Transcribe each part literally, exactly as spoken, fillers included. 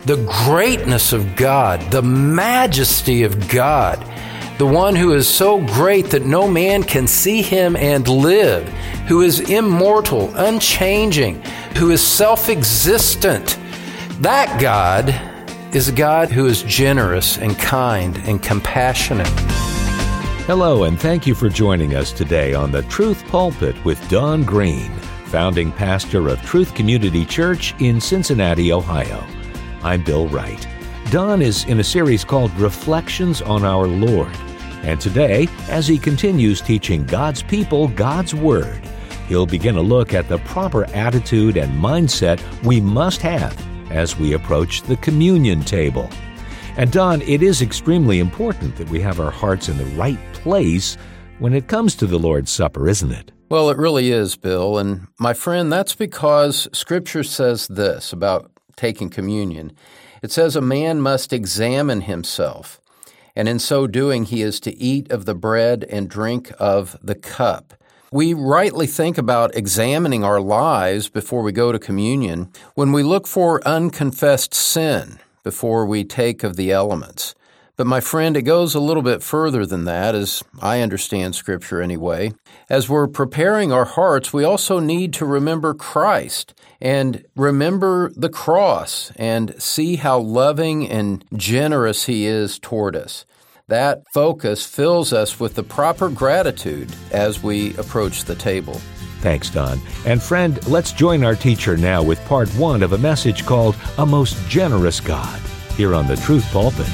the greatness of God, the majesty of God, the one who is so great that no man can see him and live, who is immortal, unchanging, who is self-existent. That God is a God who is generous and kind and compassionate. Hello, and thank you for joining us today on the Truth Pulpit with Don Green, founding pastor of Truth Community Church in Cincinnati, Ohio. I'm Bill Wright. Don is in a series called Reflections on Our Lord. And today, as he continues teaching God's people God's Word, he'll begin a look at the proper attitude and mindset we must have as we approach the communion table. And Don, it is extremely important that we have our hearts in the right place when it comes to the Lord's Supper, isn't it? Well, it really is, Bill. And my friend, that's because Scripture says this about taking communion. It says a man must examine himself, and in so doing he is to eat of the bread and drink of the cup. We rightly think about examining our lives before we go to communion when we look for unconfessed sin before we take of the elements. But my friend, it goes a little bit further than that, as I understand Scripture anyway. As we're preparing our hearts, we also need to remember Christ and remember the cross and see how loving and generous He is toward us. That focus fills us with the proper gratitude as we approach the table. Thanks, Don. And friend, let's join our teacher now with part one of a message called A Most Generous God, here on the Truth Pulpit.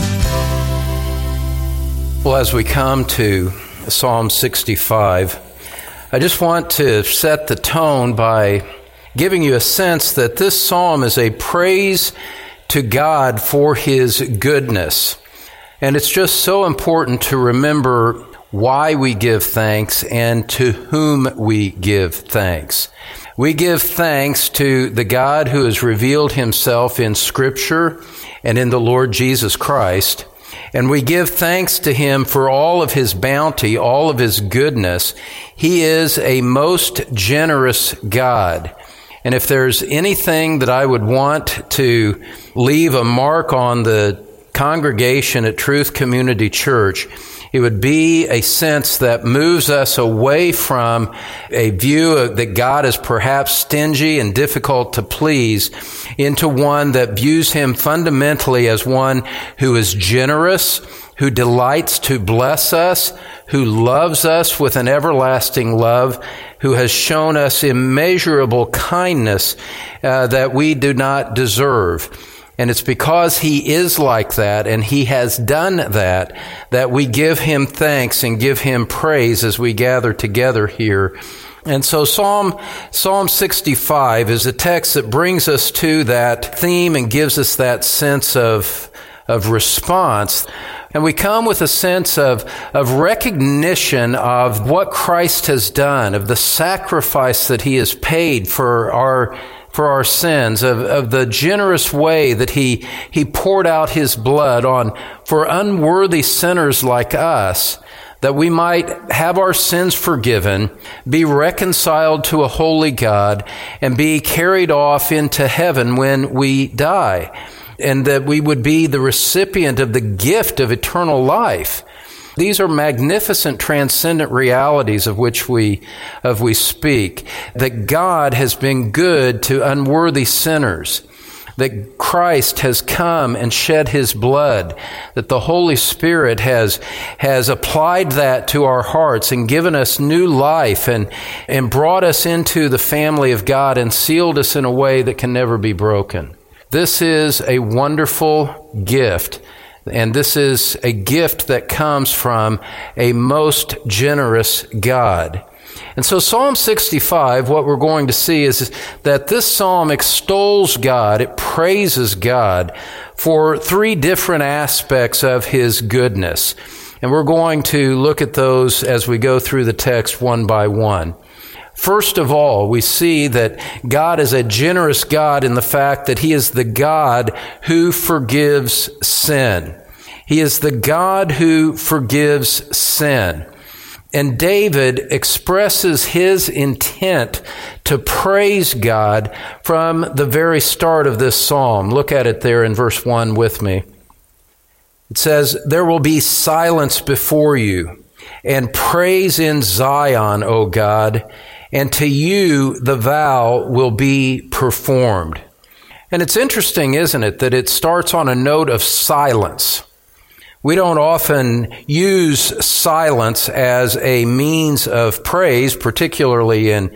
Well, as we come to Psalm sixty-five, I just want to set the tone by giving you a sense that this psalm is a praise to God for His goodness. And it's just so important to remember why we give thanks and to whom we give thanks. We give thanks to the God who has revealed Himself in Scripture and in the Lord Jesus Christ. And we give thanks to Him for all of His bounty, all of His goodness. He is a most generous God. And if there's anything that I would want to leave a mark on the congregation at Truth Community Church, it would be a sense that moves us away from a view of, that God is perhaps stingy and difficult to please, into one that views Him fundamentally as one who is generous, who delights to bless us, who loves us with an everlasting love, who has shown us immeasurable kindness uh, that we do not deserve. And it's because He is like that and He has done that, that we give Him thanks and give Him praise as we gather together here. And so Psalm, Psalm sixty-five is a text that brings us to that theme and gives us that sense of, of response. And we come with a sense of, of recognition of what Christ has done, of the sacrifice that He has paid for our for our sins, of, of the generous way that he, he poured out His blood on for unworthy sinners like us, that we might have our sins forgiven, be reconciled to a holy God, and be carried off into heaven when we die, and that we would be the recipient of the gift of eternal life. These are magnificent, transcendent realities of which we of we speak, that God has been good to unworthy sinners, that Christ has come and shed His blood, that the Holy Spirit has has applied that to our hearts and given us new life and, and brought us into the family of God and sealed us in a way that can never be broken. This is a wonderful gift. And this is a gift that comes from a most generous God. And so Psalm sixty-five, what we're going to see is that this psalm extols God, it praises God for three different aspects of His goodness. And we're going to look at those as we go through the text one by one. First of all, we see that God is a generous God in the fact that He is the God who forgives sin. He is the God who forgives sin. And David expresses his intent to praise God from the very start of this psalm. Look at it there in verse one with me. It says, "There will be silence before you, and praise in Zion, O God, and to you the vow will be performed." And it's interesting, isn't it, that it starts on a note of silence. We don't often use silence as a means of praise, particularly in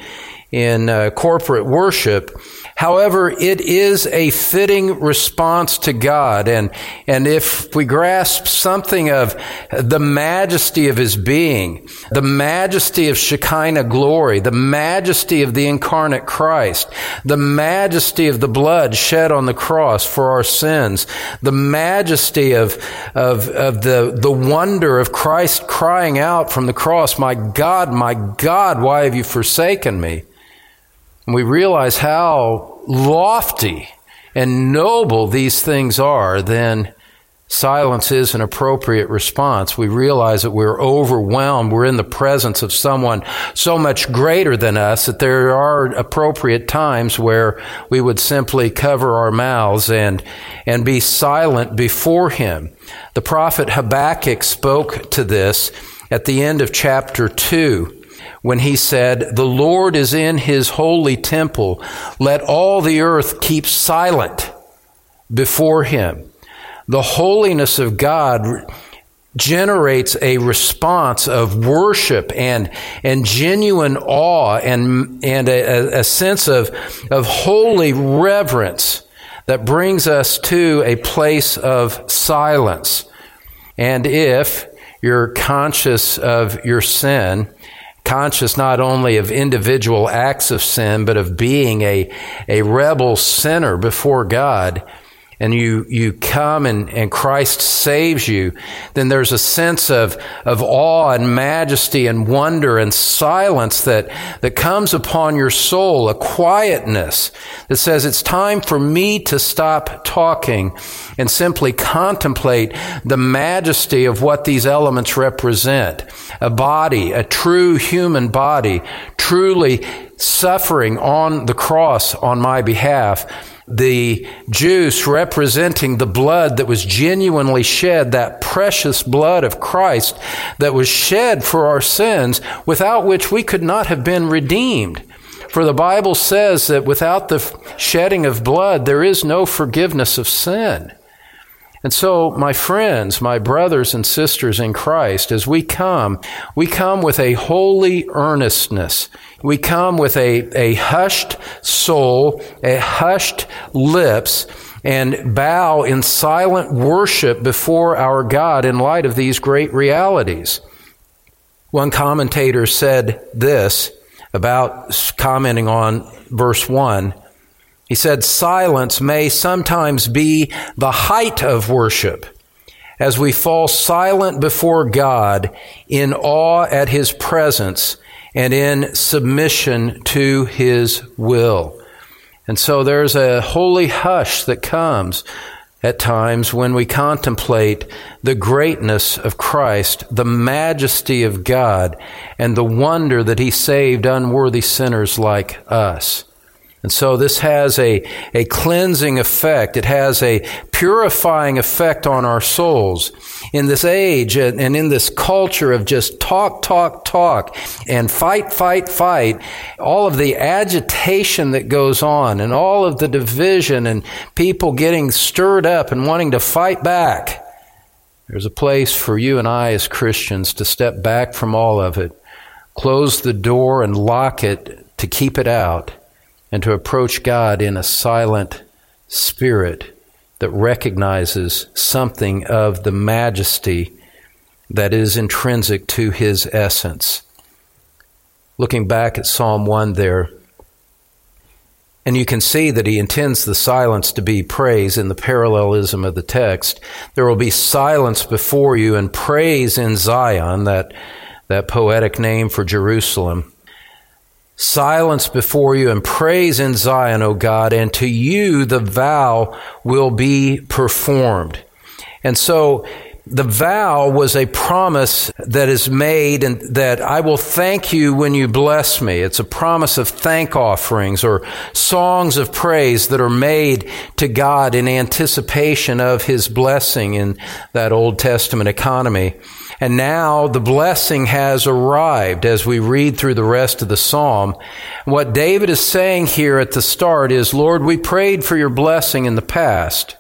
in uh, corporate worship. However, it is a fitting response to God. And, and if we grasp something of the majesty of His being, the majesty of Shekinah glory, the majesty of the incarnate Christ, the majesty of the blood shed on the cross for our sins, the majesty of, of, of the, the wonder of Christ crying out from the cross, "My God, my God, why have you forsaken me?" And we realize how lofty and noble these things are, then silence is an appropriate response. We realize that we're overwhelmed. We're in the presence of someone so much greater than us that there are appropriate times where we would simply cover our mouths and, and be silent before Him. The prophet Habakkuk spoke to this at the end of chapter two, when he said, "The Lord is in His holy temple. Let all the earth keep silent before Him." The holiness of God generates a response of worship and, and genuine awe and, and a, a sense of, of holy reverence that brings us to a place of silence. And if you're conscious of your sin, conscious not only of individual acts of sin, but of being a, a rebel sinner before God, and you, you come and, and Christ saves you, then there's a sense of, of awe and majesty and wonder and silence that, that comes upon your soul, a quietness that says, it's time for me to stop talking and simply contemplate the majesty of what these elements represent. A body, a true human body, truly suffering on the cross on my behalf. The juice representing the blood that was genuinely shed, that precious blood of Christ that was shed for our sins, without which we could not have been redeemed. For the Bible says that without the shedding of blood, there is no forgiveness of sin. And so, my friends, my brothers and sisters in Christ, as we come, we come with a holy earnestness. We come with a, a hushed soul, a hushed lips, and bow in silent worship before our God in light of these great realities. One commentator said this about commenting on verse one. He said, "Silence may sometimes be the height of worship, as we fall silent before God in awe at His presence and in submission to His will." And so there's a holy hush that comes at times when we contemplate the greatness of Christ, the majesty of God, and the wonder that He saved unworthy sinners like us. And so this has a, a cleansing effect. It has a purifying effect on our souls. In this age and, and in this culture of just talk, talk, talk, and fight, fight, fight, all of the agitation that goes on and all of the division and people getting stirred up and wanting to fight back, there's a place for you and I as Christians to step back from all of it, close the door and lock it to keep it out, and to approach God in a silent spirit that recognizes something of the majesty that is intrinsic to His essence. Looking back at Psalm one there, and you can see that he intends the silence to be praise in the parallelism of the text. There will be silence before you and praise in Zion, that, that poetic name for Jerusalem. Silence before you and praise in Zion, O God, and to you the vow will be performed. And so The vow was a promise that is made, and that I will thank you when you bless me. It's a promise of thank offerings or songs of praise that are made to God in anticipation of His blessing in that Old Testament economy. And now the blessing has arrived as we read through the rest of the psalm. What David is saying here at the start is, Lord, we prayed for your blessing in the past.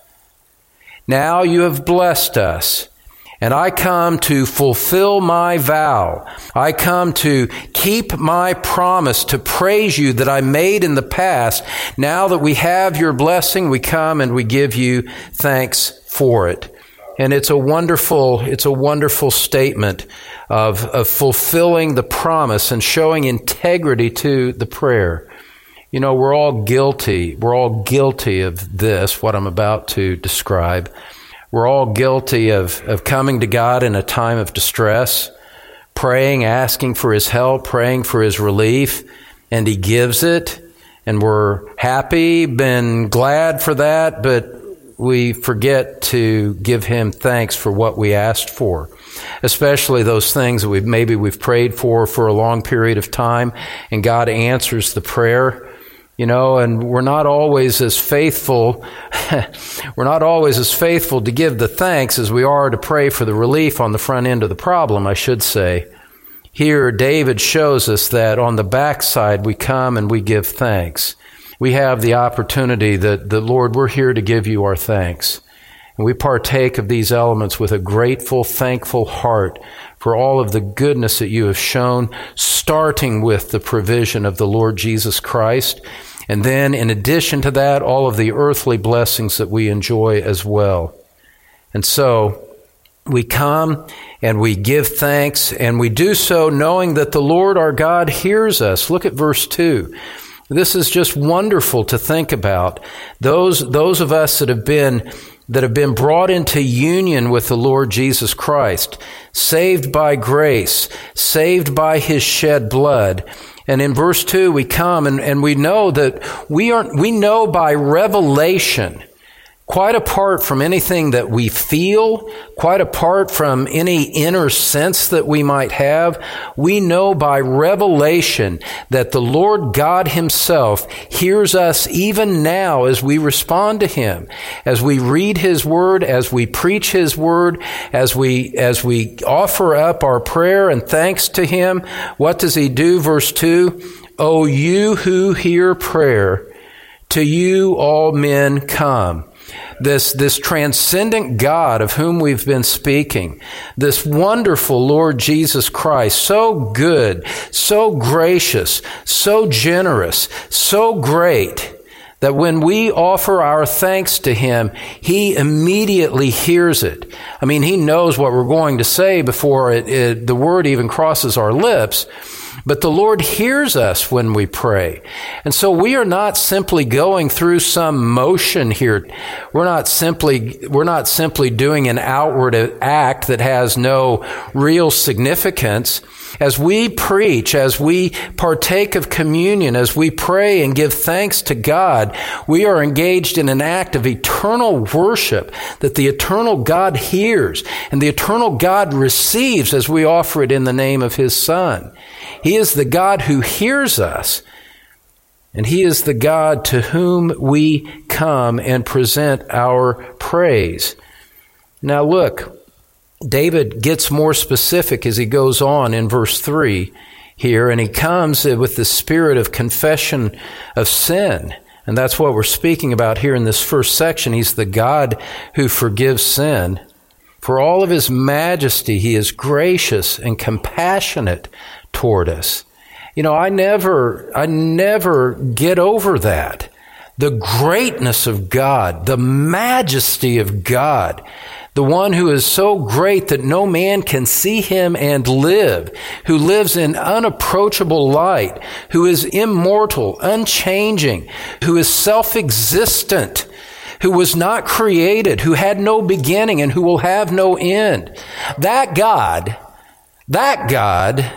Now you have blessed us. And I come to fulfill my vow. I come to keep my promise to praise you that I made in the past. Now that we have your blessing, we come and we give you thanks for it. And it's a wonderful, it's a wonderful statement of, of fulfilling the promise and showing integrity to the prayer. You know, we're all guilty. We're all guilty of this, what I'm about to describe. We're all guilty of, of coming to God in a time of distress, praying, asking for His help, praying for His relief, and He gives it, and we're happy, been glad for that, but we forget to give Him thanks for what we asked for, especially those things that we've, maybe we've prayed for for a long period of time, and God answers the prayer. You know, and we're not always as faithful, we're not always as faithful to give the thanks as we are to pray for the relief on the front end of the problem, I should say. Here, David shows us that on the backside we come and we give thanks. We have the opportunity that, the Lord, we're here to give you our thanks. And we partake of these elements with a grateful, thankful heart for all of the goodness that you have shown, starting with the provision of the Lord Jesus Christ. And then, in addition to that, all of the earthly blessings that we enjoy as well. And so, we come and we give thanks, and we do so knowing that the Lord our God hears us. Look at verse two. This is just wonderful to think about. Those, those of us that have been that have been brought into union with the Lord Jesus Christ, saved by grace, saved by His shed blood. And in verse two, we come and, and we know that we are, we know by revelation, quite apart from anything that we feel, quite apart from any inner sense that we might have, we know by revelation that the Lord God Himself hears us even now as we respond to Him, as we read His Word, as we preach His Word, as we, as we offer up our prayer and thanks to Him. What does He do? Verse two, O you who hear prayer, to you all men come. This, this transcendent God of whom we've been speaking, this wonderful Lord Jesus Christ, so good, so gracious, so generous, so great, that when we offer our thanks to Him, He immediately hears it. I mean, He knows what we're going to say before it, it, the word even crosses our lips. But the Lord hears us when we pray. And so we are not simply going through some motion here. We're not simply, we're not simply doing an outward act that has no real significance. As we preach, as we partake of communion, as we pray and give thanks to God, we are engaged in an act of eternal worship that the eternal God hears and the eternal God receives as we offer it in the name of His Son. He is the God who hears us, and He is the God to whom we come and present our praise. Now look, David gets more specific as he goes on in verse three here, and he comes with the spirit of confession of sin. And that's what we're speaking about here in this first section. He's the God who forgives sin. For all of His majesty, He is gracious and compassionate toward us. You know, I never, I never get over that. The greatness of God, the majesty of God, the one who is so great that no man can see Him and live, who lives in unapproachable light, who is immortal, unchanging, who is self-existent, who was not created, who had no beginning and who will have no end. That God, that God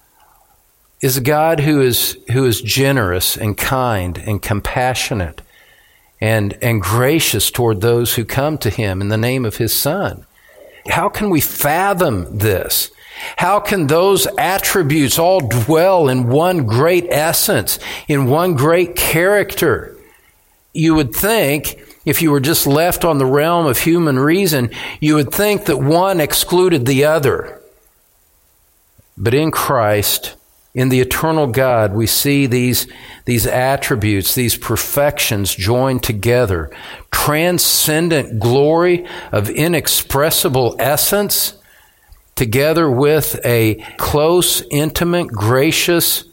is a God who is, who is generous and kind and compassionate and, and gracious toward those who come to Him in the name of His Son. how can we fathom this? How can those attributes all dwell in one great essence, in one great character? You would think, if you were just left on the realm of human reason, you would think that one excluded the other. But in Christ, in the eternal God, we see these, these attributes, these perfections joined together. Transcendent glory of inexpressible essence, together with a close, intimate, gracious,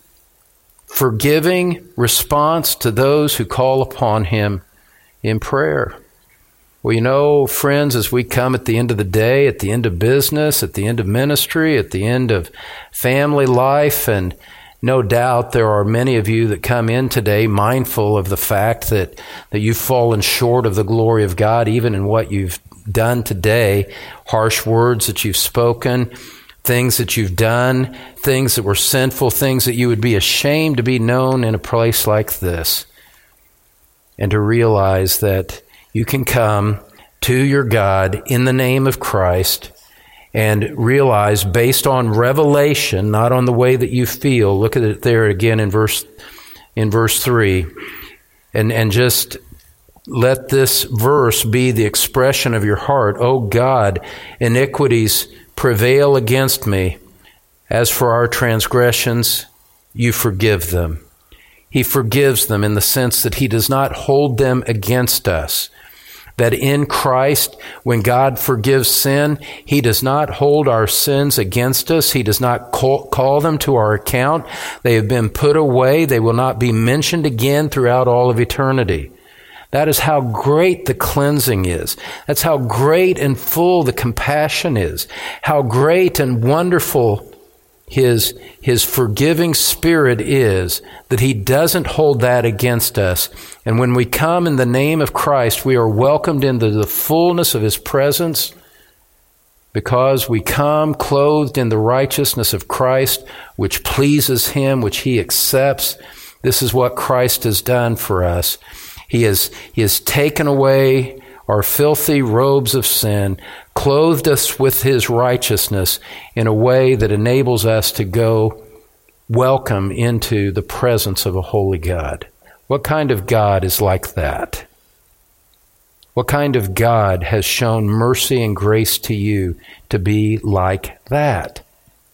forgiving response to those who call upon Him in prayer. Well, you know, friends, as we come at the end of the day, at the end of business, at the end of ministry, at the end of family life, and no doubt there are many of you that come in today mindful of the fact that, that you've fallen short of the glory of God, even in what you've done today, harsh words that you've spoken, things that you've done, things that were sinful, things that you would be ashamed to be known in a place like this. And to realize that you can come to your God in the name of Christ and realize, based on revelation, not on the way that you feel. Look at it there again in verse in verse three, and and just let this verse be the expression of your heart. "O God, iniquities prevail against me. As for our transgressions, you forgive them." He forgives them in the sense that He does not hold them against us. That in Christ, when God forgives sin, He does not hold our sins against us. He does not call, call them to our account. They have been put away. They will not be mentioned again throughout all of eternity. That is how great the cleansing is. That's how great and full the compassion is. How great and wonderful His, His forgiving Spirit is, that He doesn't hold that against us. And when we come in the name of Christ, we are welcomed into the fullness of His presence, because we come clothed in the righteousness of Christ, which pleases Him, which He accepts. This is what Christ has done for us. He has, He has taken away our filthy robes of sin, clothed us with His righteousness in a way that enables us to go welcome into the presence of a holy God. What kind of God is like that? What kind of God has shown mercy and grace to you to be like that?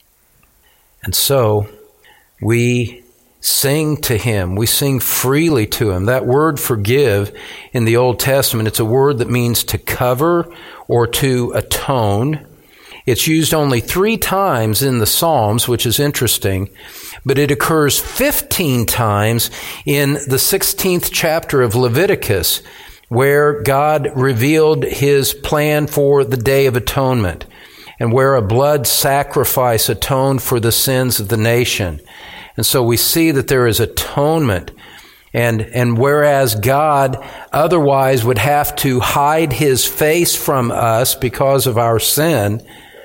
And so we sing to Him. We sing freely to Him. That word forgive in the Old Testament, it's a word that means to cover or to atone. It's used only three times in the Psalms, which is interesting, but it occurs fifteen times in the sixteenth chapter of Leviticus, where God revealed His plan for the Day of Atonement, and where a blood sacrifice atoned for the sins of the nation. And so we see that there is atonement. And, and whereas God otherwise would have to hide His face from us because of our sin,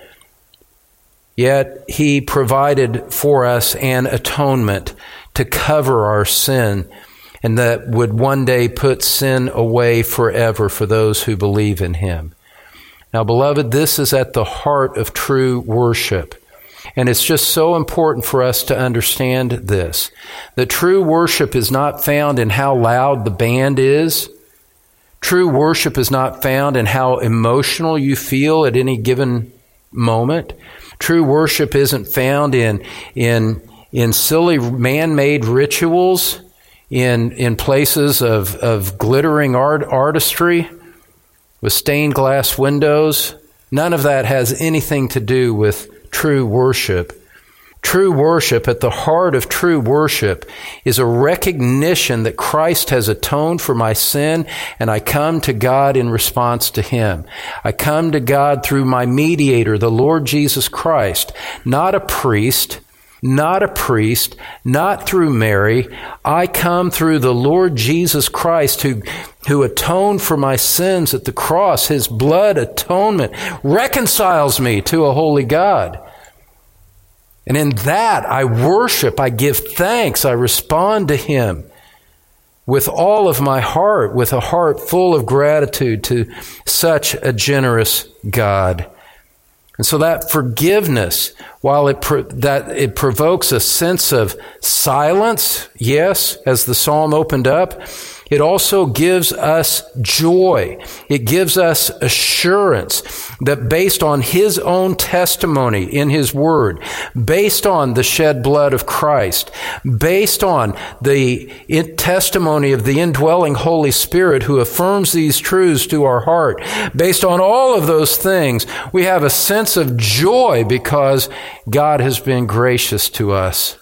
yet He provided for us an atonement to cover our sin, and that would one day put sin away forever for those who believe in Him. Now, beloved, this is at the heart of true worship. And it's just so important for us to understand this, that true worship is not found in how loud the band is. True worship is not found in how emotional you feel at any given moment. True worship isn't found in, in, in silly man-made rituals, in, in places of, of glittering art, artistry with stained glass windows. None of that has anything to do with true worship. True worship, at the heart of true worship, is a recognition that Christ has atoned for my sin, and I come to God in response to Him. I come to God through my mediator, the Lord Jesus Christ, not a priest, not a priest, not through Mary. I come through the Lord Jesus Christ, who, who atoned for my sins at the cross. His blood atonement reconciles me to a holy God. And in that, I worship, I give thanks, I respond to Him with all of my heart, with a heart full of gratitude to such a generous God. And so that forgiveness, while it pro- that it provokes a sense of silence, yes, as the psalm opened up, it also gives us joy. It gives us assurance that based on His own testimony in His Word, based on the shed blood of Christ, based on the testimony of the indwelling Holy Spirit who affirms these truths to our heart, based on all of those things, we have a sense of joy because God has been gracious to us.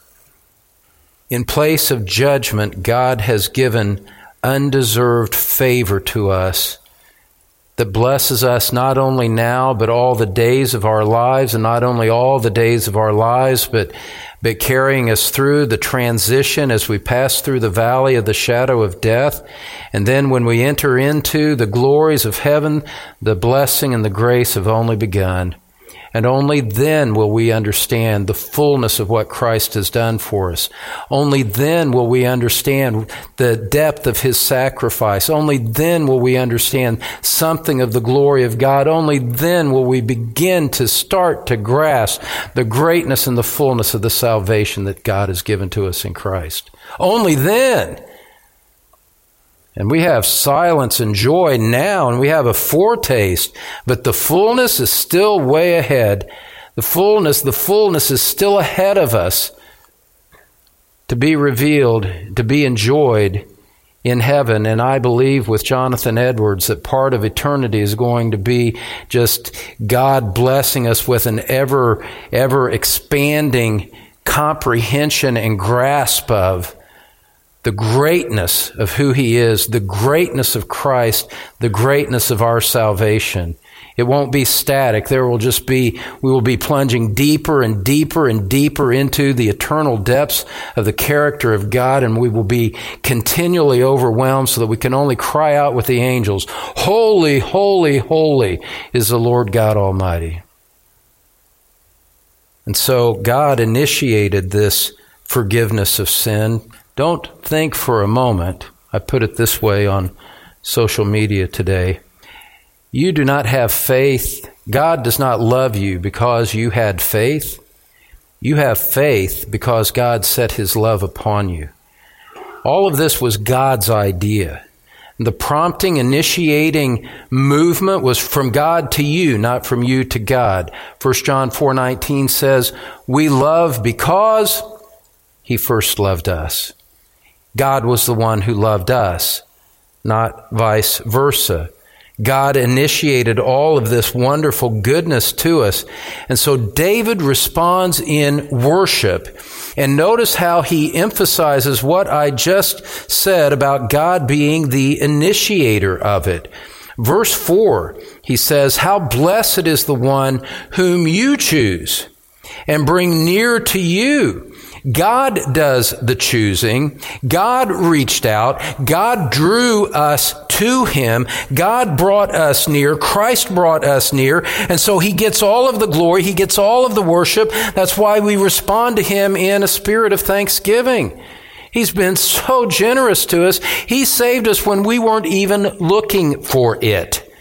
In place of judgment, God has given undeserved favor to us that blesses us not only now, but all the days of our lives, and not only all the days of our lives, but, but carrying us through the transition as we pass through the valley of the shadow of death. And then when we enter into the glories of heaven, the blessing and the grace have only begun. And only then will we understand the fullness of what Christ has done for us. Only then will we understand the depth of His sacrifice. Only then will we understand something of the glory of God. Only then will we begin to start to grasp the greatness and the fullness of the salvation that God has given to us in Christ. Only then. And we have silence and joy now, and we have a foretaste, but the fullness is still way ahead. The fullness, the fullness is still ahead of us to be revealed, to be enjoyed in heaven. And I believe with Jonathan Edwards that part of eternity is going to be just God blessing us with an ever, ever expanding comprehension and grasp of the greatness of who He is, the greatness of Christ, the greatness of our salvation. It won't be static. There will just be, we will be plunging deeper and deeper and deeper into the eternal depths of the character of God, and we will be continually overwhelmed so that we can only cry out with the angels, "Holy, holy, holy is the Lord God Almighty." And so God initiated this forgiveness of sin. Don't think for a moment, I put it this way on social media today, you do not have faith. God does not love you because you had faith. You have faith because God set His love upon you. All of this was God's idea. The prompting, initiating movement was from God to you, not from you to God. First John four nineteen says, we love because He first loved us. God was the one who loved us, not vice versa. God initiated all of this wonderful goodness to us. And so David responds in worship. And notice how he emphasizes what I just said about God being the initiator of it. Verse four, he says, how blessed is the one whom you choose and bring near to you. God does the choosing. God reached out. God drew us to Him. God brought us near. Christ brought us near. And so He gets all of the glory. He gets all of the worship. That's why we respond to Him in a spirit of thanksgiving. He's been so generous to us. He saved us when we weren't even looking for it.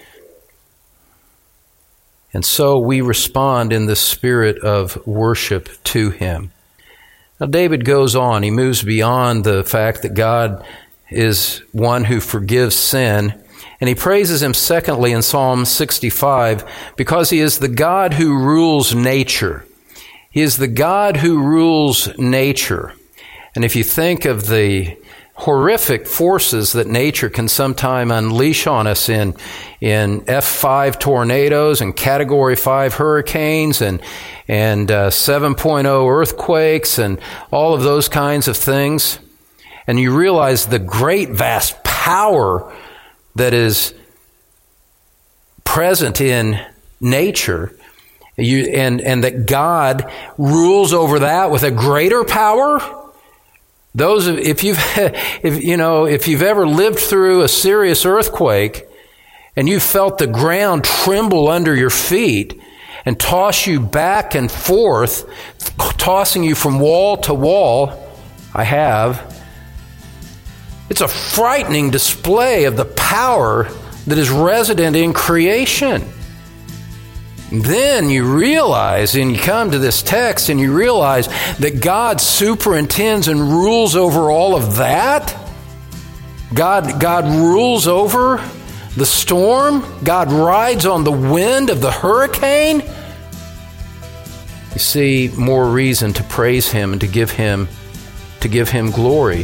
And so we respond in the spirit of worship to Him. Now, David goes on. He moves beyond the fact that God is one who forgives sin. And he praises Him, secondly, in Psalm sixty-five, because He is the God who rules nature. He is the God who rules nature. And if you think of the horrific forces that nature can sometime unleash on us in, in F five tornadoes and Category five hurricanes and and uh, seven point oh earthquakes and all of those kinds of things. And you realize the great, vast power that is present in nature, you, and, and that God rules over that with a greater power. Those, if you've, if you know, if you've ever lived through a serious earthquake and you felt the ground tremble under your feet and toss you back and forth, tossing you from wall to wall, I have. It's a frightening display of the power that is resident in creation. Then you realize, and you come to this text and you realize that God superintends and rules over all of that. God, God rules over the storm. God rides on the wind of the hurricane. You see, more reason to praise Him and to give Him, to give Him glory.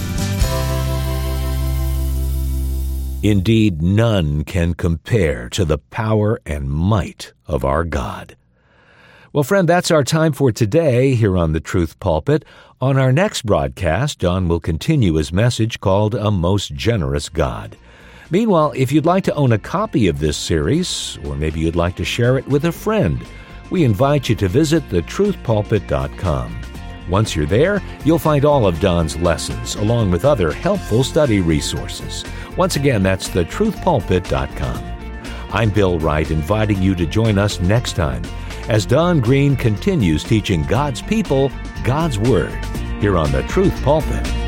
Indeed, none can compare to the power and might of our God. Well, friend, that's our time for today here on the Truth Pulpit. On our next broadcast, Don will continue his message called A Most Generous God. Meanwhile, if you'd like to own a copy of this series, or maybe you'd like to share it with a friend, we invite you to visit the truth pulpit dot com. Once you're there, you'll find all of Don's lessons, along with other helpful study resources. Once again, that's the truth pulpit dot com. I'm Bill Wright, inviting you to join us next time as Don Green continues teaching God's people God's Word here on the Truth Pulpit.